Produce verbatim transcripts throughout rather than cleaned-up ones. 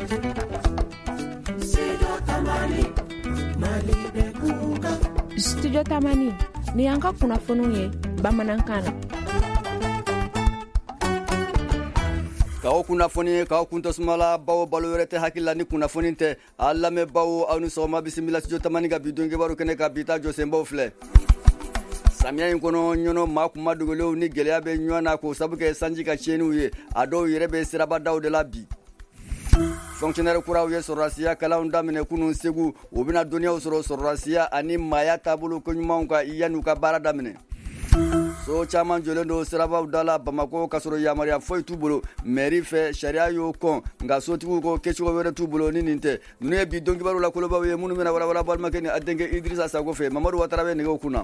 Studio Tamani ni an ka kunnafoniw ye bamanankan na. K'aw kunnafoni k'aw kun tasumala bawo balo wɛrɛ tɛ hakilila ni kunnafoni tɛ a lamɛnbaw aw ni sɔgɔma bisimila Studio Tamani ka bi don kibaru kɛnɛ ka bi ta jɔsenbaw filɛ. Samiya in kɔnɔ ɲɔnɔ maa kuma dogolenw ni gɛlɛya bɛ ɲɔgɔn na k'o sabu kɛ sanji ka tiɲɛniw ye a dɔw yɛrɛ bɛ sirabadaw de la bi. Fonctionnaire kuraw ye sɔrɔdasiya kalanw daminɛ kunun Segu u bɛna dɔnniyaw sɔrɔ sɔrɔdasiya ani maaya taabolo koɲumanw ka yan'u ka baara daminɛ. So caman jɔlen don sirabaw da la Bamako ka sɔrɔ yamaruya foyi t'u bolo mairie fɛ sariya y'o kɔn nka sotigiw ko kɛcogo wɛrɛ t'u bolo ni nin tɛ. Ninnu ye bi dɔnkibaru la kolobaw ye minnu bɛna walawala balimakɛ ni a denkɛ Idrissa Sago fɛ Mamadu Watara bɛ nɛgɛw kunna.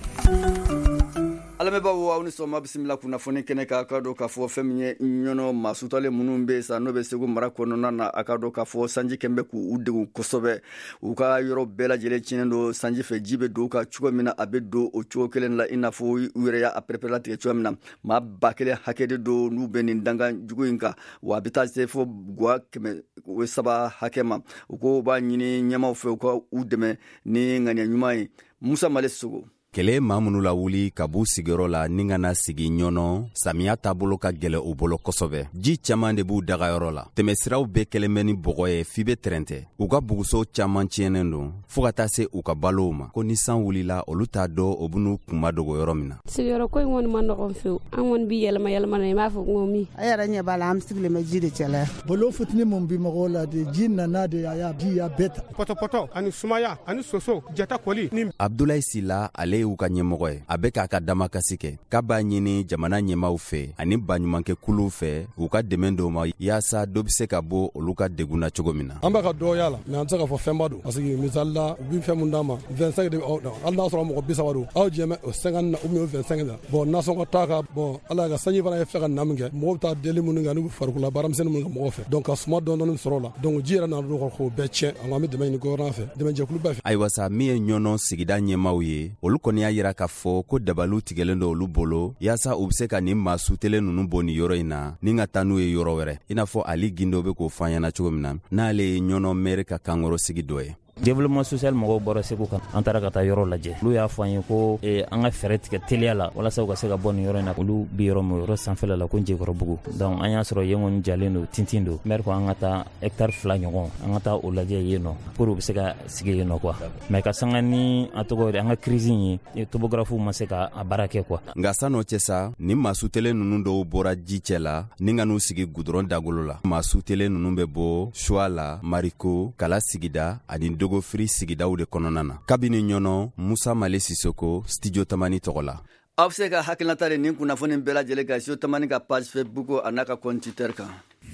Alamɛbaw aw ni sɔgɔma bisimila kunnafoni kɛnɛ ka ka dɔn k'a fɔ fɛn min ye ɲɔnɔ maasutalen minnu bɛ sa n'o bɛ Segu mara kɔnɔna na a ka dɔn k'a fɔ sanji kɛmɛ bɛ k'u degun kosɛbɛ u ka yɔrɔ bɛɛ lajɛlen tiɲɛnen don sanji fɛ ji bɛ don u ka cogo min na a bɛ don o cogo kelen la i n'a fɔ u yɛrɛ y'a pɛrɛpɛrɛ latigɛ cogo min na maa ba kelen hakɛ de don n'u bɛ nin dangan jugu in kan wa a bɛ taa se fo guwa kɛmɛ saba hakɛ ma u ko u b'a ɲini ɲɛmaw fɛ u ka u dɛmɛ ni ŋaniya ɲuman ye. Musa Male Sogo. Kɛlɛ maa minnu la wuli ka b'u sigiyɔrɔ la ni ka na sigi ɲɔnɔ samiya taabolo ka gɛlɛ u bolo kosɛbɛ ji caman de b'u dagayɔrɔ la tɛmɛsiraw bɛɛ kɛlen bɛ ni bɔgɔ ye f'i bɛ tɛrɛntɛ u ka buguso caman tiɲɛnen don fɔɔ ka taa se u ka balow ma ko ni san wulila olu t'a dɔn o b'u kunma dogo yɔrɔ min na. Sigiyɔrɔ ko in kɔni ma nɔgɔn fewu an kɔni bi yɛlɛma yɛlɛma na i b'a fɔ ko min a yɛrɛ ɲɛ b'a la an sigilen bɛ ji de cɛla bolo fitini mun bi mɔgɔw la de ji nana de a y'a ji y'a bɛɛ ta pɔtɔpɔtɔ ani sumaya ani soso jata kɔli ni Abdoulaye Sila ale y'u ka ɲɛmɔgɔ ye a bɛ k'a ka damakasi kɛ k'a b'a ɲini jamana ɲɛmaw fɛ ani baɲumankɛ kuluw fɛ u ka dɛmɛ dɔw ma yaasa dɔ bɛ se ka bɔ olu ka degun na cogo min na. An bɛ ka dɔgɔya la mɛ an tɛ se ka fɔ fɛnba don parce que misali la u bɛ fɛn mun d'a ma vingt-cinq de aw hali n'a sɔrɔ mɔgɔ bi saba don aw jɛmɛ o cinquante na ou bien o vingt-cinq la bon nasɔngɔ t'a ka bon ala ka sanji fana ye fɛ ka na min kɛ mɔgɔw bɛ taa deli minnu kɛ n'u bɛ farikolola baaramisɛnnin minnu kɛ mɔgɔw fɛ donc ka suma dɔɔni dɔɔni sɔrɔ o la donc ji yɛrɛ nana don k'o bɛɛ tiɲɛ an bɛ dɛmɛ ɲini gouvernement fɛ dɛmɛjɛkulu bɛɛ fɛ. Ayiwa sa min ye ɲɔnɔ sigida ɲɛmaw ye olu kɔni y'a yira k'a fɔ ko dabaliw tigɛlen don olu bolo yaasa u bɛ se ka nin maa sutelen ninnu bɔ nin yɔrɔ in na ni ka taa n'u ye yɔrɔ wɛrɛ i n'a fɔ Ali Gindo bɛ k'o fɔ an ɲɛna cogo min na n'ale ye ɲɔnɔ maire ka kankɔrɔ sigi dɔ ye. Développement social mɔgɔw bɔra Segu kan an taara ka taa yɔrɔ lajɛ olu y'a fɔ an ye ko eh, an ka fɛɛrɛ tigɛ teliya la walasa u ka se ka bɔ nin yɔrɔ in na olu bi yɔrɔ min yɔrɔ sanfɛla la ko Njekɔrɔbugu donc an y'a sɔrɔ yen kɔni jalen don tintin don maire ko an ka taa hectare fila ɲɔgɔn an ka taa o lajɛ yen nɔ pour u bɛ se ka sigi yen nɔ quoi mais ka sanga ni a tɔgɔ de an ka crise in ye topographe ma se ka a baara kɛ quoi. Nka san'o cɛ sa ni maa sutelen ninnu dɔw bɔra ji cɛ la ni ka n'u sigi goudron dagolo la maa sutelen ninnu bɛ bɔ Choix la Mariko Kala sigida ani Dogofiri sigida de kɔnɔna na kabini ɲɔnɔ Musa Male Sisoko Studio Tamani tɔgɔ la. Aw bɛ se ka hakilinata de nin kunnafoni bɛɛ lajɛlen ka Studio Tamani ka page Facebook a n'a ka compte Twitter kan.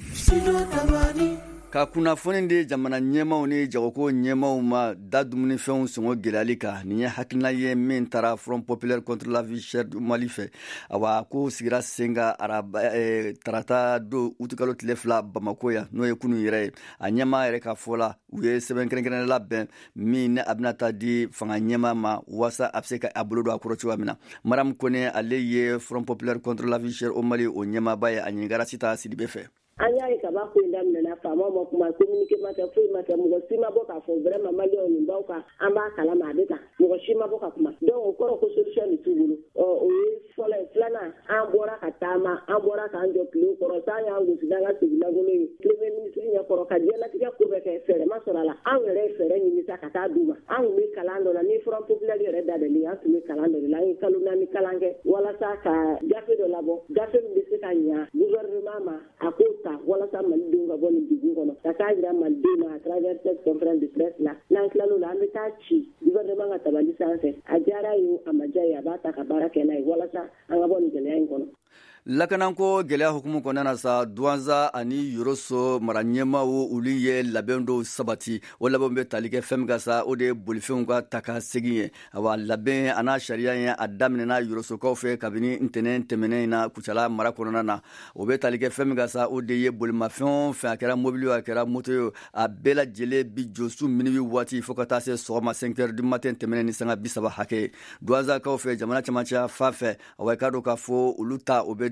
Ka kunnafoni di jamana ɲɛmaw ni jagoko ɲɛmaw ma da dumunifɛnw sɔngɔ gɛlɛyali kan nin ye hakilina ye min taara Front Populaire contre la vie chère du Mali fɛ awa ko sigira sen ka araba tarata don uti kalo tile fila Bamako yan n'o ye kunun yɛrɛ ye a ɲɛma yɛrɛ ka fɔ la u ye sɛbɛn kɛrɛnkɛrɛnnen labɛn min ne a bɛna taa di fanga ɲɛma ma waasa a bɛ se ka a bolo don a kɔrɔ cogoya min na. Madame Kone ale ye Front Populaire contre la vie chère au Mali o ɲɛmaba ye a ɲininkara Sita Sidibe fɛ. An y'a ye kaba ko in daminɛna faamaw ma kuma communiqué ma kɛ foyi ma kɛ mɔgɔ si ma bɔ k'a fɔ vraiment maliyɛnw nin b'aw kan an b'a kalama a bɛ tan mɔgɔ si ma bɔ ka kuma donc o kɔrɔ ko solution de t'u bolo o ye fɔlɔ ye filanan an bɔra ka taama an bɔra k'an jɔ tile kɔrɔ san y'an gosi n'an ka sigilangolo ye premier ministre ɲɛkɔrɔ ka diɲɛlatigɛ ko bɛɛ kɛ fɛɛrɛ ma sɔrɔ a la an yɛrɛ ye fɛɛrɛ ɲini sa ka taa d'u ma an kun bɛ kalan dɔ la ni Front Populaire yɛrɛ dadali an tun bɛ kalan dɔ de la an ye kalo naani kalan kɛ walasa ka gafe dɔ labɔ gafe min bɛ se ka ɲa gouvernement ma a k'o ta walasa Malidenw ka bɔ nin degun kɔnɔ ka taa jira Malidenw na à travers cette conférence de presse la n'an tilal'o la an bɛ taa ci gouvernement ka tabali sanfɛ a diyara ye a ma diya ye a b'a ta ka baara kɛ n'a ye walasa an ka bɔ nin gɛlɛya in kɔnɔ. Lakananko gɛlɛya hukumu kɔnɔna na sa Douanza ani Yoroso mara ɲɛmaw olu ye labɛn dɔw sabati o labɛnw bɛ tali kɛ fɛn min ka sa o de ye bolifɛnw ka ta ka segin ye awa labɛn a n'a sariya ye a daminɛna Yorosokaw fɛ kabini ntɛnɛn tɛmɛnen na Kucala mara kɔnɔna na o bɛ tali kɛ fɛn min ka sa o de ye bolimafɛn fɛn a kɛra mobili a kɛra moto ye a bɛɛ lajɛlen bi jɔ su minuit waati fo ka taa se sɔgɔma cinq heures du matin tɛmɛnen ni sanga bi saba hakɛ Douanzakaw fɛ jamana camancɛ fa fɛ awa i k'a dɔn k'a fɔ olu ta o bɛ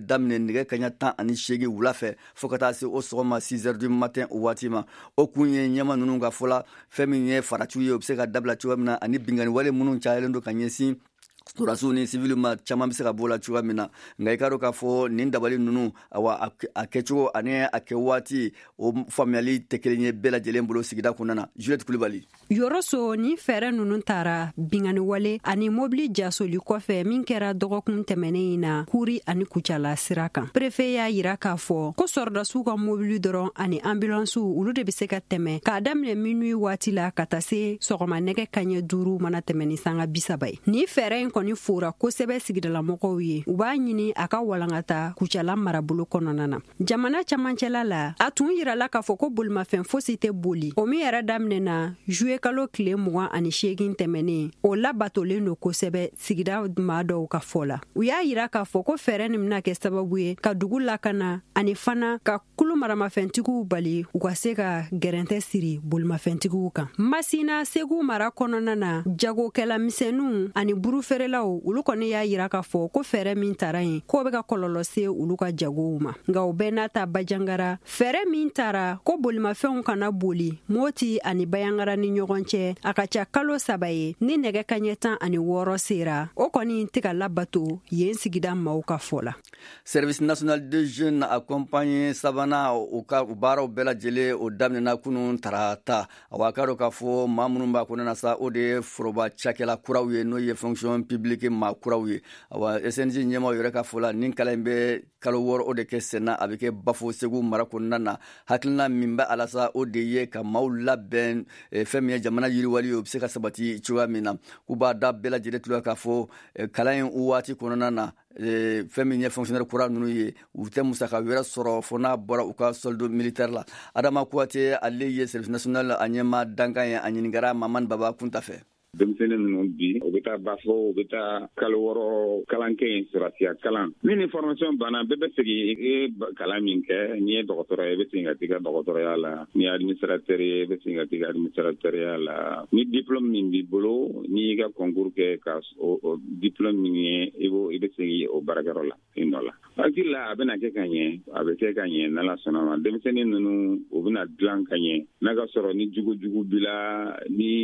daminɛ nɛgɛ kaɲa tan ani seegin wula fɛ fɔɔ ka taa se o sɔgɔma six heures du matin o waati ma. O kun ye ɲɛma ninnu ka fɔla fɛn min ye faratiw ye o bɛ se ka dabila cogoya min na ani bingani wale minnu cayalen don ka ɲɛsin surasiw ni civil ma caman bɛ se ka bɔ la cogoya min na. Nka i ka dɔn k'a fɔ nin dabali ninnu awa a kɛcogo ani a kɛ waati o faamuyali tɛ kelen ye bɛɛ lajɛlen bolo sigida kɔnɔna na. Juliette Kulibali. Yɔrɔso ni fɛɛrɛ ninnu taara bingani wale ani mobili jasoli kɔfɛ min kɛra dɔgɔkun tɛmɛnen in na kuri ani kucala sira kan. Préfet y'a yira k'a fɔ ko sɔrɔdasiw ka mobili dɔrɔn ani ambulansiw olu de bɛ se ka tɛmɛ k'a daminɛ minuit waati la ka taa se sɔgɔma nɛgɛ kaɲɛ duuru mana tɛmɛ ni sanga bisaba ye. Ni fɛɛrɛ in kɔni fora kosɛbɛ sigidalamɔgɔw ye u b'a ɲini a ka walankata kucala marabolo kɔnɔna na. Jamana camancɛla la a tun yirala k'a fɔ ko bolimafɛn fosi tɛ boli o min yɛrɛ daminɛna juillet kalo tile mugan ani seegin tɛmɛnen o labatolen don kosɛbɛ sigida maa dɔw ka fɔ la. U y'a yira k'a fɔ ko fɛɛrɛ nin bɛna kɛ sababu ye ka dugu lakana ani fana ka kulu maramafɛntigiw bali u ka se ka gɛrɛntɛ siri bolimafɛntigiw kan. Masina Segu mara kɔnɔna na jagokɛla misɛnninw ani burufeerelaw olu kɔni y'a yira k'a fɔ ko fɛɛrɛ min tara yen k'o bɛ ka kɔlɔlɔ se olu ka jagow ma. Nka o bɛɛ n'a ta bajangara fɛɛrɛ min tara ko bolimafɛnw kana boli Moti ani Bayangara ni ɲɔgɔn cɛ a ka ca kalo saba ye ni nɛgɛ kaɲɛ tan ani wɔɔrɔ sera o kɔni tɛ ka labato yen sigida maaw ka fɔ la. Service national de jeunes accompagne sabanan u ka baaraw bɛɛ lajɛlen o daminɛna kunun tarata. Awa ka dɔn k'a fɔ maa minnu b'a kɔnɔna sa o de ye foroba cakɛla kuraw ye n'o ye fonction publique maa kuraw ye. Awa S N J ɲɛmaw yɛrɛ ka fɔ la nin kalan in bɛ kalo wɔɔrɔ o de kɛ senna a bɛ kɛ Bafo Segu mara kɔnɔna na. Hakilina min bɛ ala sa o de ye ka maaw labɛn fɛn min ye jamana yiriwali ye o bɛ se ka sabati cogoya min na. K'u b'a da bɛɛ lajɛlen tulo k'a fɔ kalan in waati kɔnɔna na fɛn min ye fonctionnaire kura ninnu ye u tɛ musaka wɛrɛ sɔrɔ fo n'a bɔra u ka solde militaire la. Adama Kouyaté ale ye service national a ɲɛma dankan ye a ɲininkara Mamani Baba Kunta fɛ. Denmisɛnnin ninnu bi u bɛ taa Bafo u bɛ taa kalo wɔɔrɔ kalan kɛ yen sɔrɔsiya kalan ni ni formation banna bɛɛ bɛ segin i ye kalan min kɛ n'i ye dɔgɔtɔrɔ ye i bɛ segin ka t'i ka dɔgɔtɔrɔya la n'i ye administrateur ye i bɛ segin ka t'i ka administrateurya la ni diplôme min b'i bolo n'i y'i ka concours kɛ ka o diplôme min ye i b'o i bɛ segin o baarakɛyɔrɔ la yen nɔ la. Hakili la a bɛna kɛ ka ɲɛ a bɛ kɛ ka ɲɛ n'Ala sɔnna ma denmisɛnnin ninnu u bɛna dilan ka ɲɛ n'a ka sɔrɔ ni jugu jugu b'i la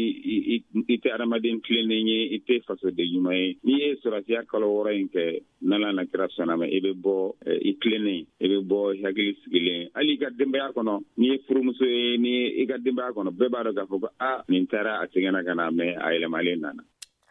ni i tɛ adamaden tilennen ye i tɛ fasoden ɲuman ye n'i ye sɔrɔsiya kalo wɔɔrɔ in kɛ n'Ala na kira sɔnna ma i bɛ bɔ i tilennen i bɛ bɔ hakili sigilen hali i ka denbaya kɔnɔ n'i ye furumuso ye ni i ka denbaya kɔnɔ bɛɛ b'a dɔn k'a fɔ ko a nin taara a seginna ka na mɛ a yɛlɛmalen nana.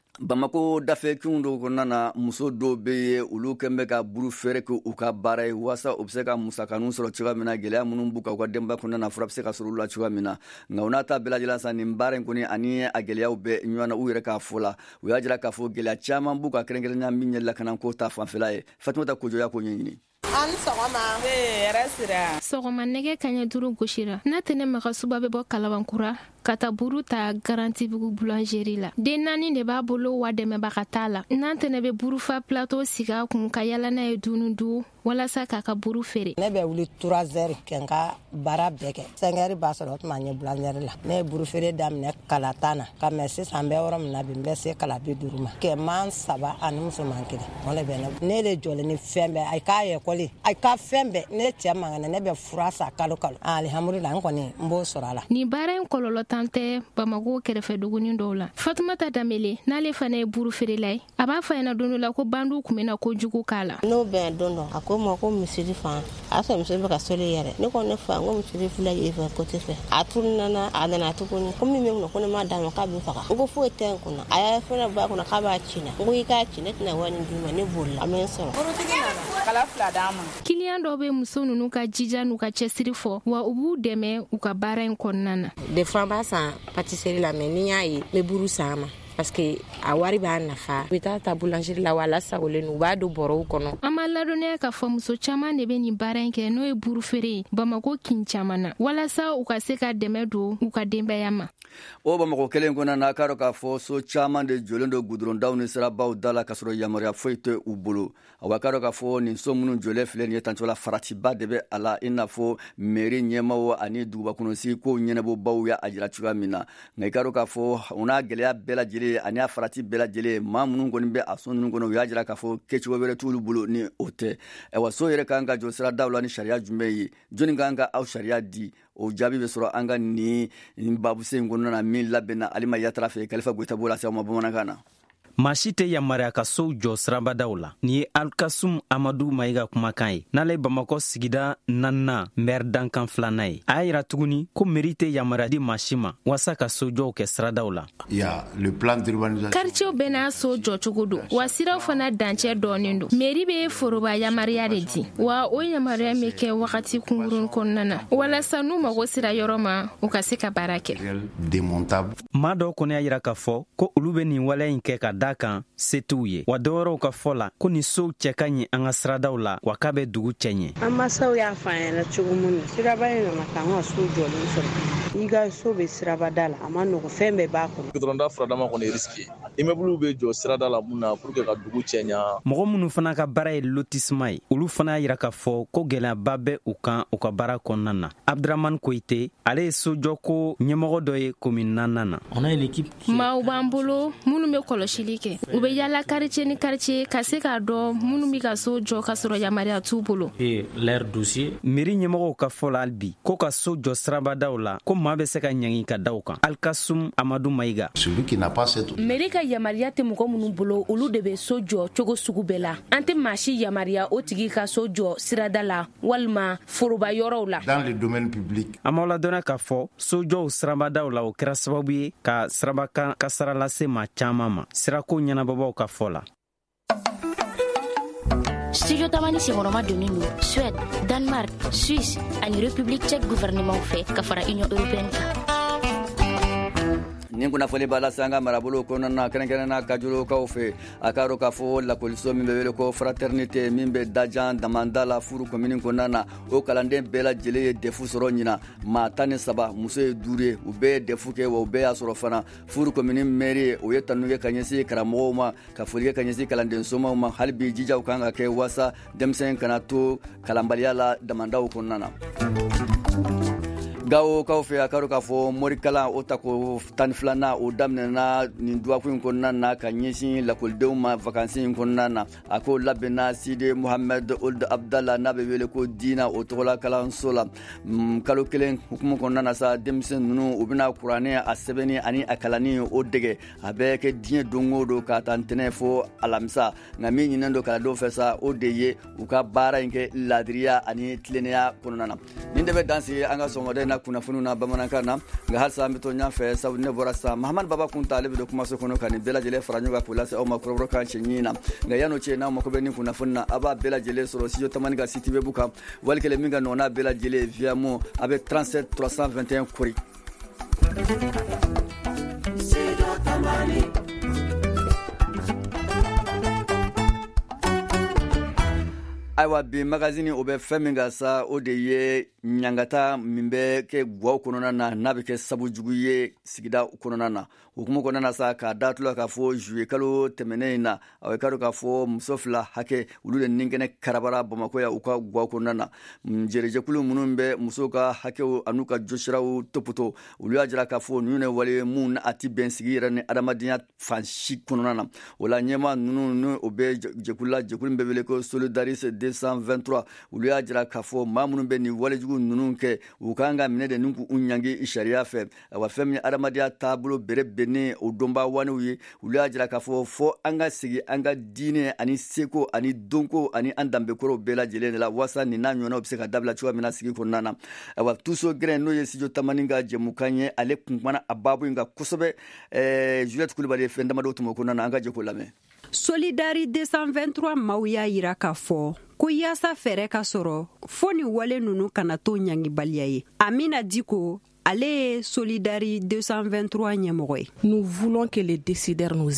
Bamako dafɛkinw dɔw kɔnɔna na muso dɔw bɛ ye olu kɛn bɛ ka buru feere kɛ u ka baara ye waasa u bɛ se ka musakaninw sɔrɔ cogoya min na gɛlɛya minnu b'u kan u ka denbaya kɔnɔna na fura bɛ se ka sɔrɔ olu la cogoya min na nka u n'a ta bɛɛ lajɛlen sa nin baara in kɔni ani a gɛlɛyaw bɛ ɲɔgɔn na u yɛrɛ k'a fɔ la u y'a jira k'a fɔ gɛlɛya caman b'u ka kɛrɛnkɛrɛnnenya min ye lakanako ta fanfɛla ye Fatumata Kojo y'a ko ɲɛɲini. An sɔgɔma yɛrɛ sira sɔgɔma nɛgɛ kaɲɛ duuru gosira n'a tɛ ne Magasuba bɛ bɔ Kalabankura ka taa buru ta Garantibugu boulangerie la den naani de b'a bolo wa dɛmɛbaga t'a la n'an tɛnɛ bɛ burufa plateau sigi a kun ka yala n'a ye dunu du walasa k'a ka buru feere. Ne bɛ wuli trois heures kɛ n ka baara bɛɛ kɛ cinq heures b'a sɔrɔ o tuma n ye boulangerie la ne ye buru feere daminɛ kala tan na ka mɛ sisan n bɛ yɔrɔ min na bi n bɛ se kala bi duuru ma cɛman saba ani musoman kelen o de bɛ ne ne de jɔlen ni fɛn bɛɛ a k'a ekɔli a ka fɛn bɛɛ ne cɛ mangana ne bɛ fura sa kalo kalo alihamudulila n kɔni n b'o sɔrɔ a la. Nin baara in kɔlɔlɔ tan tɛ Bamako kɛrɛfɛ dugunin dɔw la. Fatumata Danbele n'ale fana ye buru feerela ye a b'a fɔ a ɲɛna don dɔ la ko bandiw kun bɛna kojugu k'a la. N'o bɛn don dɔ a ko n ma ko misiri fan a sɔrɔ misiri bɛ ka soli yɛrɛ ne ko ne fa n ko misiri fila ye fɛ côté fɛ a turu nana a nana tuguni ko min bɛ n kunna ko ne m'a d'a ma k'a bɛ faga n ko foyi tɛ n kunna a y'a fɛnɛ bɔ a kunna k'a b'a ci na n ko i k'a ci ne tɛna wari nin d'i ma ne bolila a mɛ n sɔrɔ. Burutigi nana kala fila d'a ma. Kiliyan dɔw bɛ muso ninnu ka jija n'u ka cɛsiri fɔ wa u b'u dɛmɛ u ka baara in kɔnɔna na. Des fois n b'a san pâtisserie la mais ni y'a ye n bɛ buru san a ma parce que a wari b'a nafa u bɛ taa ta boulangerie la wa a lasagolen don u b'a don bɔrɔw kɔnɔ. An b'a ladɔnniya k'a fɔ muso caman de bɛ nin baara in kɛ n'o ye buru feere ye Bamako kin caman na walasa u ka se ka dɛmɛ don u ka denbaya ma. O Bamako kelen kɔnɔna na k'a dɔn k'a fɔ so caman de jɔlen don goudrondaw ni sirabaw da la k'a sɔrɔ yamaruya foyi tɛ u bolo a wa k'a dɔn k'a fɔ nin so minnu jɔlen filɛ nin ye tantɔ la faratiba de bɛ a la i n'a fɔ mairie ɲɛmaw ani dugubakɔnɔsigi ko ɲɛnabɔbaw y'a jira cogoya min na nka i k'a dɔn k'a fɔ u n'a gɛlɛya bɛɛ lajɛlen lajɛlen ani a farati bɛɛ lajɛlen maa minnu kɔni bɛ a so ninnu kɔnɔ u y'a jira k'a fɔ kɛcogo wɛrɛ t'olu bolo ni o tɛ ayiwa so yɛrɛ kan ka jɔ sira daw la ni sariya jumɛn ye jɔnni kan ka aw sariya di o jaabi bɛ sɔrɔ an ka nin babusen in kɔnɔna na min labɛnna Alima Yatara fɛ Kalifa Goyita b'o lase aw ma bamanankan na. maa si tɛ yamaruya ka sow jɔ sirabadaw la. Ni ye Alkasum Amadu Mayiga kumakan ye. N'ale ye Bamakɔ sigida nanna maire dankan filanan ye. A y'a yira tuguni ko mairie tɛ yamaruya di maa si ma walasa ka sojɔw kɛ siradaw la. Quartier bɛɛ n'a so jɔ cogo don wa siraw fana dancɛ dɔɔnin don. Mairie bɛ foroba yamaruya de di wa o yamaruya bɛ kɛ wagati kunkurun kɔnɔna na walasa n'u mago sera yɔrɔ ma u ka se ka baara kɛ. Maa dɔw kɔni y'a yira k'a fɔ ko olu bɛ nin waleya in kɛ ka da kan se t'u ye wa dɔwɛrɛw ka fɔ la ko ni sow cɛ ka ɲi an ka siradaw la wa k'a bɛ dugu cɛ ɲɛ. An masaw y'a fɔ an ɲɛna cogo min na siraba in nana k'an ka so jɔlen sɔrɔ i ka so bɛ sirabada la a ma nɔgɔ fɛn bɛɛ b'a kɔnɔ. Gudɔrɔnda furadama kɔni ye risque ye immeuble bɛ jɔ sirada la mun na pour que ka dugu cɛ ɲa. Mɔgɔ minnu fana ka baara ye lotissement ye olu fana y'a yira k'a fɔ ko gɛlɛyaba bɛ u kan u ka baara kɔnɔna na. Abdramane Koyite ale ye sojɔko ɲɛmɔgɔ dɔ ye commune nanan na. Maaw b'an bolo minnu bɛ kɔlɔsili kɛ u bɛ yala quartier ni quartier ka se k'a dɔn minnu bɛ ka so jɔ ka sɔrɔ yamaruya t'u bolo. Mairie ɲɛmɔgɔw ka fɔ la hali bi ko ka so jɔ sirabadaw la ko maa bɛ se ka ɲangi ka da u kan. Alkasum Amadu Mayiga. Mairie ka yamaruya tɛ mɔgɔ minnu bolo olu de bɛ so jɔ cogo sugu bɛɛ la. An tɛ maa si yamaruya o tigi ka so jɔ sirada la walima foroba yɔrɔw la. Dans le domaine public. An b'aw ladɔnniya k'a fɔ sojɔw sirabadaw la o kɛra sababu ye ka sirabakan kasara lase maa caman ma. Sirako ɲɛnabɔbaw ka fɔ la. Studio Tamani senkɔrɔma donnen don Suède, Danemark, Suisse ani République tchèque gouvernement fɛ ka fara Union européenne kan. Nin kunnafoni b'a la sanga marabolo kɔnɔna na kɛrɛnkɛrɛnna kajolokaw fɛ a k'a dɔn k'a fɔ lakɔliso min bɛ wele ko fraternité min bɛ dajan damanda la furu komini kɔnɔna na o kalanden bɛɛ lajɛlen ye defu sɔrɔ ɲina maa tan ni saba muso ye duuru ye u bɛɛ ye defu kɛ wa u bɛɛ y'a sɔrɔ fana furu komini mairie o ye tanu kɛ ka ɲɛsin karamɔgɔw ma ka foli kɛ ka ɲɛsin kalanden somaw ma hali bi jijaw kan ka kɛ wasa denmisɛn kana to kalanbaliya la damandaw kɔnɔna na. Gawo kaw fɛ a ka dɔn k'a fɔ morikalan o ta ko tan ni filanan o daminɛna nin duwaku in kɔnɔna na ka ɲɛsin lakɔlidenw ma vakansi in kɔnɔna na a ko labɛnna Sidi Mohamed Ould Abdallah n'a bɛ wele ko Dina o tɔgɔla kalanso la kalo kelen hukumu kɔnɔna na sa denmisɛn ninnu u bɛna kuranɛ a sɛbɛnni ani a kalanni o dege a bɛ kɛ diɲɛ don o don ka taa ntɛnɛn fo alamisa nka min ɲinɛn don kalandenw fɛ sa o de ye u ka baara in kɛ ladiriya ani tilennenya kɔnɔna na nin de bɛ dansigi an ka sɔgɔmada in na kunnafoniw na bamanankan na nka halisa an bɛ to ɲɔgɔn fɛ sabu ne bɔra sisan Mahamadu Baba Kunta ale bɛ don kumaso kɔnɔ ka nin bɛɛ lajɛlen fara ɲɔgɔn kan k'o lase aw ma kɔrɔbɔrɔ kan cɛ ɲin na nka yan'o cɛ n'aw mako bɛ nin kunnafoni na a b'a bɛɛ lajɛlen sɔrɔ studio Tamani ka site web kan wali kelen min ka nɔgɔn n'a bɛɛ lajɛlen via mo a bɛ trente-sept trois cent vingt et un kori. Ayiwa bi magazine o bɛ fɛn min ka sa o de ye ɲangata min bɛ kɛ guwaw kɔnɔna na n'a bɛ kɛ sabu jugu ye sigida kɔnɔna na hukumu kɔnɔna na sa k'a da tula k'a fɔ juillet kalo tɛmɛnen in na a bɛ ka dɔn k'a fɔ muso fila hakɛ olu de ninkɛnɛ karabara Bamakɔ ya u ka guwaw kɔnɔna na jɛrɛjɛkulu minnu bɛ musow ka hakɛw an'u ka josiraw topoto olu y'a jira k'a fɔ ninnu ye wale mun a ti bɛn sigi yɛrɛ ni adamadenya fan si kɔnɔna na o la ɲɛma ninnu ni o bɛ jɛkulu la jɛkulu min bɛ wele ko Solidaris deux cent vingt-trois olu y'a jira k'a fɔ maa minnu bɛ nin walejugu ninnu kɛ u kan ka minɛ de ni k'u ɲangi sariya fɛ wa fɛn min adamadenya taabolo bere bɛnnen o dɔnba waniw ye olu y'a jira k'a fɔ fɔ an ka segin an ka diinɛ ani seko ani donko ani an danbekɔrɔw bɛɛ lajɛlen de la wasa nin n'a ɲɔgɔnnaw bɛ se ka dabila cogoya min na sigi kɔnɔna na wa tuso gɛrɛn n'o ye studio Tamani ka jɛmukan ye ale kun kumana a baabu in kan kosɛbɛ Juliette Kulibali ye fɛn damadɔ tuma kɔnɔna na an ka jɛ k'o lamɛn. Solidaris deux cent vingt-trois maaw y'a yira k'a fɔ ko yaasa fɛɛrɛ ka sɔrɔ fo ni wale ninnu kana to ɲangibaliya ye. Amina Diko ale ye Solidaris deux cent vingt-trois ɲɛmɔgɔ ye. Nous voulons que les décideurs nous aident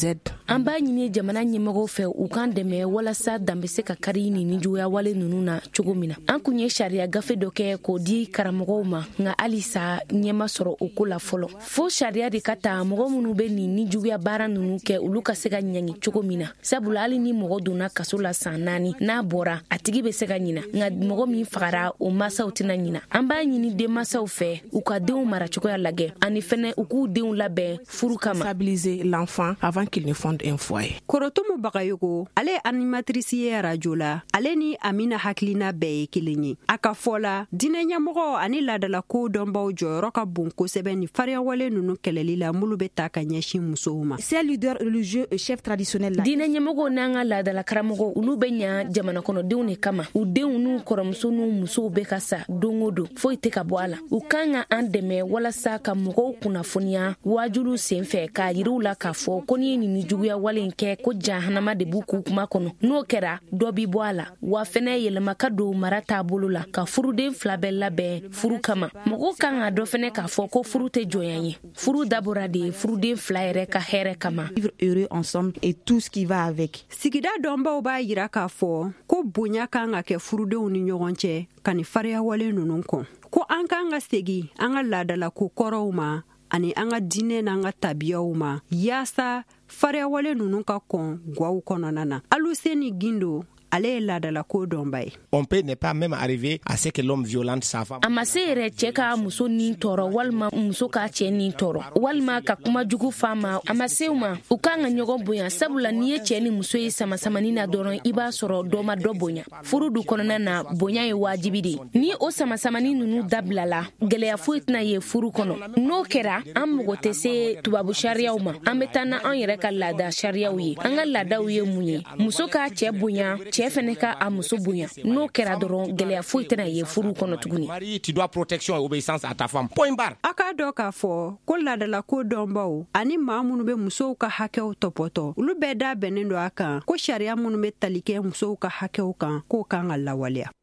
an b'a ɲini jamana ɲɛmɔgɔw fɛ u kan dɛmɛ walasa dan bɛ se ka kari ni nijuguya wale ninnu na cogo min na. An kun ye sariya gafe dɔ kɛ k'o di karamɔgɔw ma nka halisa ɲɛma sɔrɔ o ko la fɔlɔ. Fo sariya de ka ta mɔgɔ minnu bɛ nin nijuguya baara ninnu kɛ olu ka se ka ɲangi cogo min na. Sabula hali ni mɔgɔ donna kaso la san naani n'a bɔra a tigi bɛ se ka ɲina nka mɔgɔ min fagara o masaw tɛna ɲina. An b'a ɲini denmansaw fɛ u ka denw mara cogoya lagɛ ani fɛnɛ u k'u denw labɛn furu kama. Stabiliser l'enfant avant qu'il ne fonde un foyer. Korotomo Bagayogo, ale animatrice ye radio la, ale ni Amina Haklina bɛɛ ye kelen ye. A ka fɔ la, diinɛ ɲɛmɔgɔ ani laadala ko dɔnbaw jɔyɔrɔ ka bon kosɛbɛ ni fariyawale ninnu kɛlɛli la mulu bɛ ta ka ɲɛsin musow ma. Ces leaders religieux et chefs traditionnels la. Diinɛ ɲɛmɔgɔw n'an ka laadala karamɔgɔ olu bɛ ɲa jamana kɔnɔdenw de kama. U denw n'u kɔrɔmuso n'u musow bɛ ka sa don o don foyi tɛ ka bɔ a la. U kan ka an dɛmɛ walasa ka mɔgɔw kunnafoniya wajulu senfɛ k'a yiriw la k'a fɔ ko ni ye nin juguya wale in kɛ ko jahanama de b'u k'u kuma kɔnɔ. N'o kɛra dɔ bi bɔ a la wa fɛnɛ yɛlɛma ka don mara taabolo la ka furuden fila bɛɛ labɛn furu kama. Mɔgɔw kan ka dɔ fɛnɛ k'a fɔ ko furu tɛ jɔnya ye. Furu dabɔra de furuden fila yɛrɛ ka hɛrɛ kama. Vivre heureux ensemble et tout ce qui va avec. Sigida dɔnbaw b'a yira k'a fɔ ko bonya kan ka kɛ furudenw ni ɲɔgɔn cɛ ka ni fariyawale ninnu kɔn. Ko an kan ka segi an ka laadala ko kɔrɔw ma ani an ka diinɛ n'an ka tabiyaw ma yaasa fariyawale ninnu ka kɔn gwaw kɔnɔna na. Aluseni Gindo ale ye laadala ko dɔnba ye. On peut ne pas même arriver à ce que l'homme violente sa femme. A ma se yɛrɛ cɛ ka muso ni tɔɔrɔ walima muso ka cɛ ni tɔɔrɔ walima ka kuma jugu f'a ma. A ma se u ma u kan ka ɲɔgɔn bonya sabula n'i ye cɛ ni muso ye samasamani na dɔrɔn i b'a sɔrɔ dɔ ma dɔ bonya. Furu du kɔnɔna na bonya ye wajibi de. Ni o samasamani ninnu dabilala gɛlɛya foyi tɛna ye furu kɔnɔ. N'o kɛra an mɔgɔ tɛ se tubabu sariyaw ma. An bɛ taa na an yɛrɛ ka laada sariyaw ye. An ka laadaw ye mun ye? Muso ka cɛ bonya cɛ fɛnɛ ka a muso bonya. N'o kɛra dɔrɔn gɛlɛya foyi tɛna ye furu kɔnɔ tuguni. Mari, tu dois protection et obéissance à ta femme. Point barre. A k'a dɔn k'a fɔ ko laadala ko dɔnbaw ani maa minnu bɛ musow ka hakɛw tɔpɔtɔ olu bɛɛ da bɛnnen don a kan ko sariya minnu bɛ tali kɛ musow ka hakɛw kan k'o kan ka lawaleya.